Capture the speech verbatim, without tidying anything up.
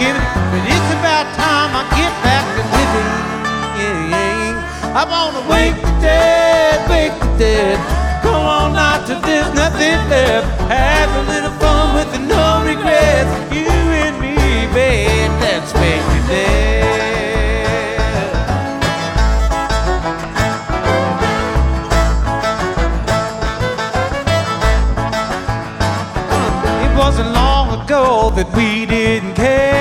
giving, but it's about time I get back to living. Yeah, yeah. I wanna wake the dead, wake the dead. Come on out till there's nothing left. Have a little fun with the no regrets. You and me, babe, let's wake the dead. It wasn't long ago that we